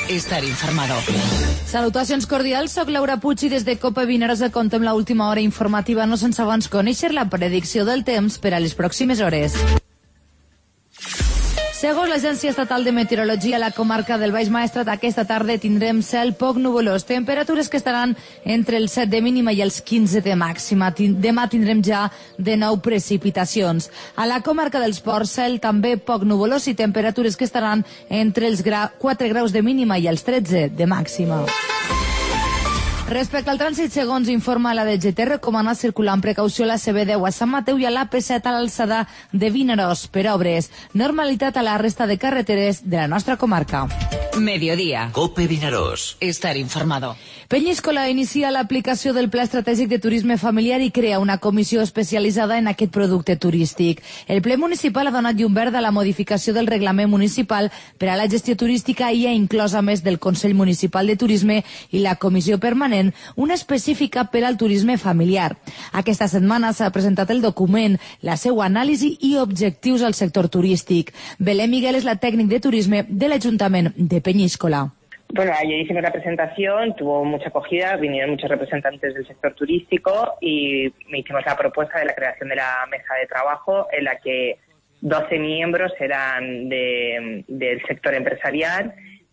estar informado. Salutacions cordials, soc Laura Puig i des de Copa Vinaròs contem l'última hora informativa no sense abans conèixer la predicció del temps per a les pròximes hores. Segons l'Agència Estatal de Meteorologia, a la comarca del Baix Maestrat aquesta tarda tindrem cel poc nuvolós, temperatures que estaran entre els 7 de mínima i els 15 de màxima. Demà tindrem ja de nou precipitacions. A la comarca dels Ports, cel també poc nuvolós i temperatures que estaran entre els 4 graus de mínima i els 13 de màxima. Respecte al trànsit, segons informa la DGT, recomana circular amb precaució a la CB10 a Sant Mateu i a l'AP7 a l'alçada de Vinaròs per obres. Normalitat a la resta de carreteres de la nostra comarca. Mediodía. Cope Vinaròs. Estar informado. Peñíscola inicia l'aplicació del Pla Estratègic de Turisme Familiar i crea una comissió especialitzada en aquest producte turístic. El ple municipal ha donat llum verda a la modificació del reglament municipal per a la gestió turística i ha inclòs, a més del Consell Municipal de Turisme i la Comissió Permanent, una específica per al turisme familiar. Aquesta setmana s'ha presentat el document, la seva anàlisi i objectius al sector turístic. Belén Miguel és la tècnic de turisme de l'Ajuntament de Peñíscola. Bueno, ayer hicimos la presentación, tuvo mucha acogida, vinieron muchos representantes del sector turístico y hicimos la propuesta de la creación de la mesa de trabajo en la que 12 miembros eran del sector empresarial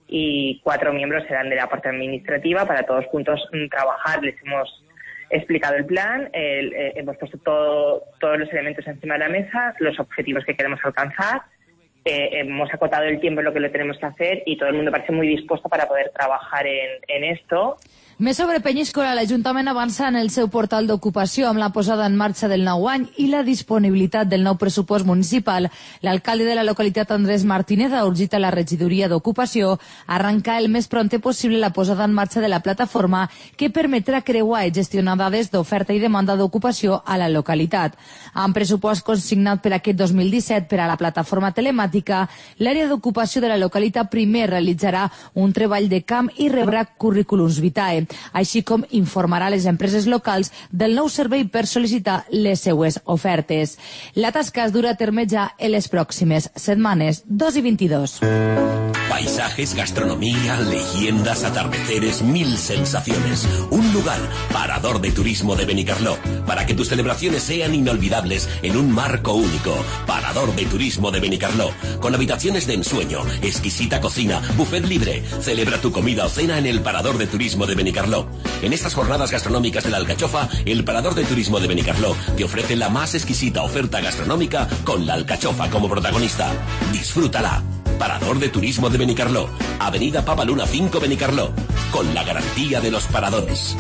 y 4 miembros eran de la parte administrativa para todos juntos trabajar. Les hemos explicado el plan, hemos puesto todos los elementos encima de la mesa, los objetivos que queremos alcanzar. Hemos acotado el tiempo en lo que lo tenemos que hacer y todo el mundo parece muy dispuesto para poder trabajar en esto. Més sobre Peñíscola, l'Ajuntament avança en el seu portal d'ocupació amb la posada en marxa del nou any i la disponibilitat del nou pressupost municipal. L'alcalde de la localitat, Andrés Martínez, ha urgit a la regidoria d'ocupació a arrencar el més prompte possible la posada en marxa de la plataforma que permetrà creuar i gestionar dades d'oferta i demanda d'ocupació a la localitat. Amb pressupost consignat per aquest 2017 per a la plataforma telemàtica, l'àrea d'ocupació de la localitat primer realitzarà un treball de camp i rebrà currículums vitae, així com informarà les empreses locals del nou servei per sol·licitar les seues ofertes. La tasca es durà a terme ja en les pròximes setmanes, 2 i 22. Paisajes, gastronomía, leyendas, atardeceres, 1000 sensaciones. Un lugar, Parador de Turismo de Benicarló, para que tus celebraciones sean inolvidables en un marco único. Parador de Turismo de Benicarló, con habitaciones de ensueño, exquisita cocina, buffet libre. Celebra tu comida o cena en el Parador de Turismo de Benicarló. En estas jornadas gastronómicas de la Alcachofa, el Parador de Turismo de Benicarló te ofrece la más exquisita oferta gastronómica con la alcachofa como protagonista. Disfrútala. Parador de Turismo de Benicarló, Avenida Papaluna 5 Benicarló, con la garantía de los paradores.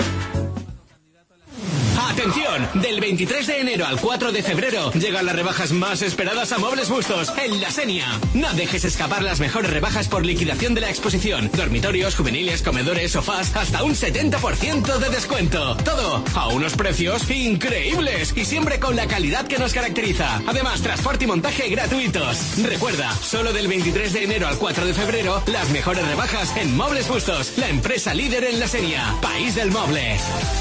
¡Atención! Del 23 de enero al 4 de febrero llegan las rebajas más esperadas a Muebles Bustos en La Senia. No dejes escapar las mejores rebajas por liquidación de la exposición. Dormitorios, juveniles, comedores, sofás, hasta un 70% de descuento. Todo a unos precios increíbles y siempre con la calidad que nos caracteriza. Además, transporte y montaje gratuitos. Recuerda, solo del 23 de enero al 4 de febrero, las mejores rebajas en Muebles Bustos, la empresa líder en La Senia. País del Moble.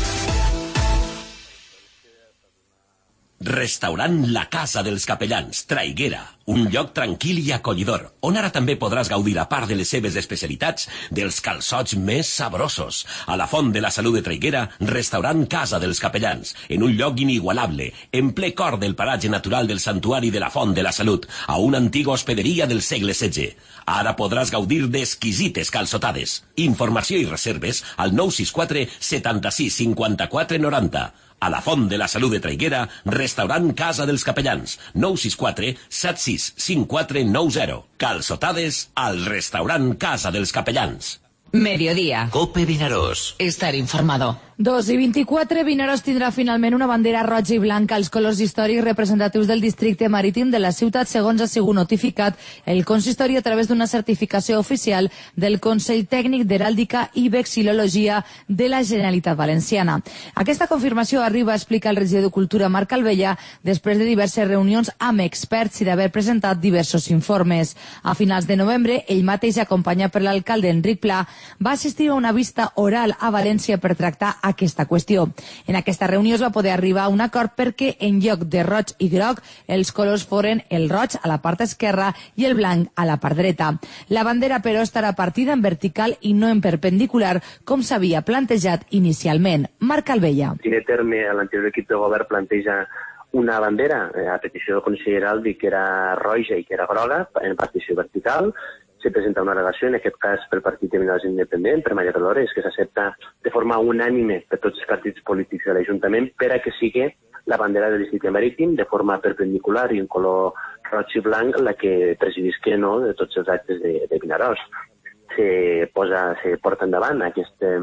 Restaurant La Casa dels Capellans, Traiguera, un lloc tranquil i acollidor, on ara també podràs gaudir, a part de les seves especialitats, dels calçots més sabrosos. A la Font de la Salut de Traiguera, restaurant Casa dels Capellans, en un lloc inigualable, en ple cor del paratge natural del santuari de la Font de la Salut, a una antiga hospederia del segle XVI. Ara podràs gaudir d'exquisites calçotades. Informació i reserves al 964 76 54 90. A la Font de la Salut de Traiguera, restaurant Casa dels Capellans, 964 76 54 90. Calçotades al restaurant Casa dels Capellans. Mediodía. Cope Vinaròs. Estar informado. 2 i 24, Vinaròs tindrà finalment una bandera roja i blanca, els colors històrics representatius del districte marítim de la ciutat, segons ha sigut notificat el consistori a través d'una certificació oficial del Consell Tècnic d'Heràldica i Vexil·lologia de la Generalitat Valenciana. Aquesta confirmació arriba, explica el regidor de Cultura, Marc Alvella, després de diverses reunions amb experts i d'haver presentat diversos informes. A finals de novembre, ell mateix, acompanyat per l'alcalde Enric Pla, va assistir a una vista oral a València per tractar aquesta qüestió. En aquesta reunió es va poder arribar a un acord perquè en lloc de roig i groc els colors foren el roig a la part esquerra i el blanc a la part dreta. La bandera, però, estarà partida en vertical i no en perpendicular, com s'havia plantejat inicialment. Marc Albella. En primer terme, l'anterior equip de govern planteja una bandera, a petició del conseller Aldi, que era roja i que era groga, en partició vertical. Se presenta una al·legació, en aquest cas pel Partit de Minerals Independent, per Maria Dolores, que s'accepta de forma unànime per tots els partits polítics de l'Ajuntament per a que sigui la bandera de l'Institut Marítim de forma perpendicular i en color roig i blanc la que presidisca de tots els actes de Vinaròs. Se porta endavant aquesta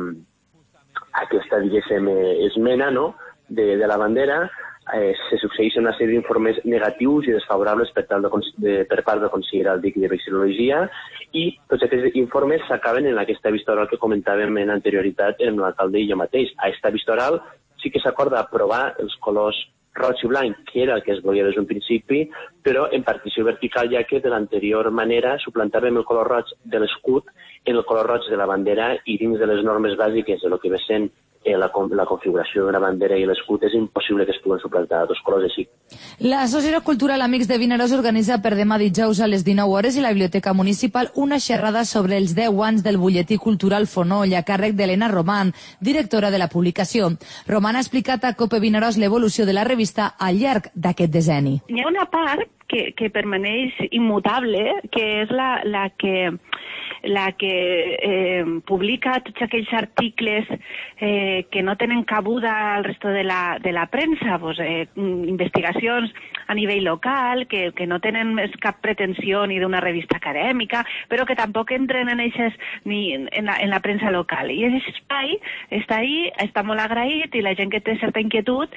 diguéssim, esmena de la bandera. Se succeeixen una sèrie d'informes negatius i desfavorables per part del conseller Aldi de Vexil·lologia i tots aquests informes s'acaben en aquesta vista oral que comentàvem en anterioritat amb l'alcalde i jo mateix. A aquesta vista oral sí que s'acorda aprovar els colors roig i blanc, que era el que es volia des d'un principi, però en partició vertical, ja que de l'anterior manera suplantàvem el color roig de l'escut en el color roig de la bandera i dins de les normes bàsiques de lo que ve sent la configuració d'una bandera i l'escut és impossible que es puguen suplantar dos colors així. La Societat Cultural Amics de Vinaròs organitza per demà dijous a les 19 hores i la Biblioteca Municipal una xerrada sobre els 10 anys del butlletí cultural Fonoll a càrrec d'Helena Roman, directora de la publicació. Roman ha explicat a COPE Vinaròs l'evolució de la revista al llarg d'aquest decenni. Hi ha una part que permaneix immutable, que és la que publica tots aquells articles que no tenen cabuda al resto de la premsa, investigacions a nivell local, que no tenen cap pretensió ni d'una revista acadèmica, però que tampoc entren ni en la premsa local. I aquest espai està ahí, està molt agraït i la gent que té certa inquietud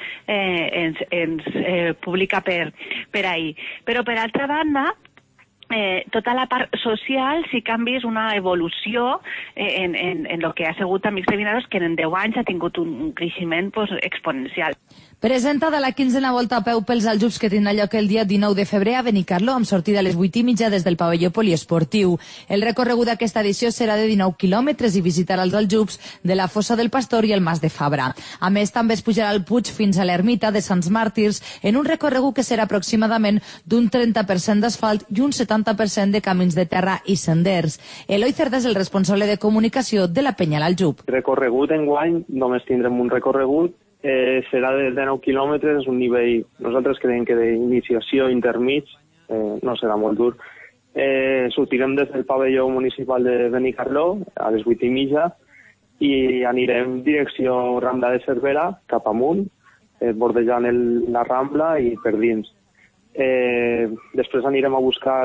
ens publica per ahí. Però per altra banda, tota la part social, si canvis una evolució en el que ha sigut Amics de Vinaròs, que en 10 anys ha tingut un creixement exponencial. Presentada la 15a volta a peu pels Aljubs que tindrà lloc el dia 19 de febrer a Benicarló, amb sortida a les 8:30 des del pavelló poliesportiu. El recorregut d'aquesta edició serà de 19 quilòmetres i visitarà els Aljubs de la Fossa del Pastor i el Mas de Fabra. A més, també es pujarà al Puig fins a l'ermita de Sants Màrtirs en un recorregut que serà aproximadament d'un 30% d'asfalt i un 70% de camins de terra i senders. Eloi Cerda és el responsable de comunicació de la Penya l'Aljub. El recorregut enguany només tindrem un recorregut. Serà de 19 quilòmetres, un nivell, nosaltres creiem que d'iniciació intermig, no serà molt dur. Sortirem des del pavelló municipal de Benicarló a les 8:30 i anirem direcció Rambla de Cervera cap amunt, bordejant la Rambla i per dins. Després anirem a buscar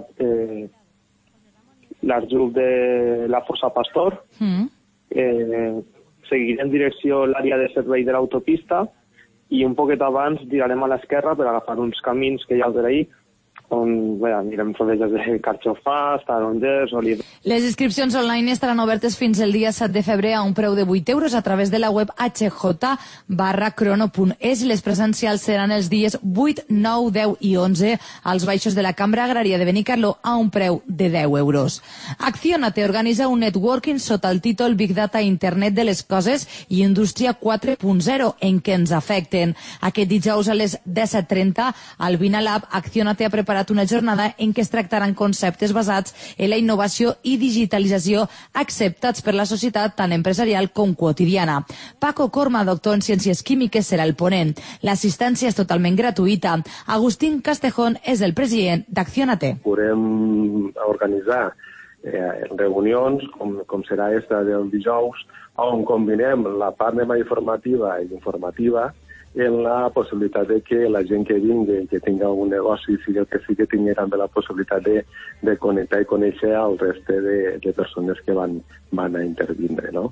l'Aljub de la Fossa Pastor, seguirem en direcció l'àrea de servei de l'autopista i un poquet abans girarem a l'esquerra per agafar uns camins que hi ha per ahí, on anirem rodejats de carxofars, tarongers, olivers. Les inscripcions online estaran obertes fins el dia 7 de febrer a un preu de 8 euros a través de la web hj.crono.es i les presencials seran els dies 8, 9, 10 i 11 als baixos de la Cambra Agrària de Benicarló a un preu de 10 euros. Accionate organitza un networking sota el títol Big Data, Internet de les Coses i Indústria 4.0 en què ens afecten. Aquest dijous a les 17:30 al Vinalab, Accionate ha preparat una jornada en què es tractaran conceptes basats en la innovació i digitalització acceptats per la societat tant empresarial com quotidiana. Paco Corma, doctor en Ciències Químiques, serà el ponent. L'assistència és totalment gratuïta. Agustín Castejón és el president d'Accionate. Podem organitzar reunions, com serà esta del dijous, on combinem la part més informativa i informativa en la possibilitat de que la gent que vingui, que tingui algun negoci, sigui el que sigui, tingui també la possibilitat de connectar i conèixer el reste de persones que van a intervindre, no?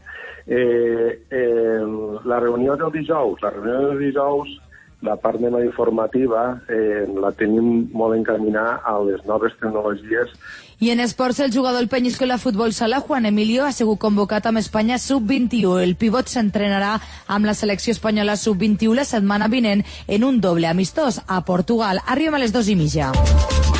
La reunió del dijous, la part més informativa la tenim molt encaminada a les noves tecnologies. I en esports, el jugador del Peñíscola Futbol Sala, Juan Emilio, ha sigut convocat amb Espanya sub-21. El pivot s'entrenarà amb la selecció espanyola sub-21 la setmana vinent en un doble amistós a Portugal. Arribem a les 2:30.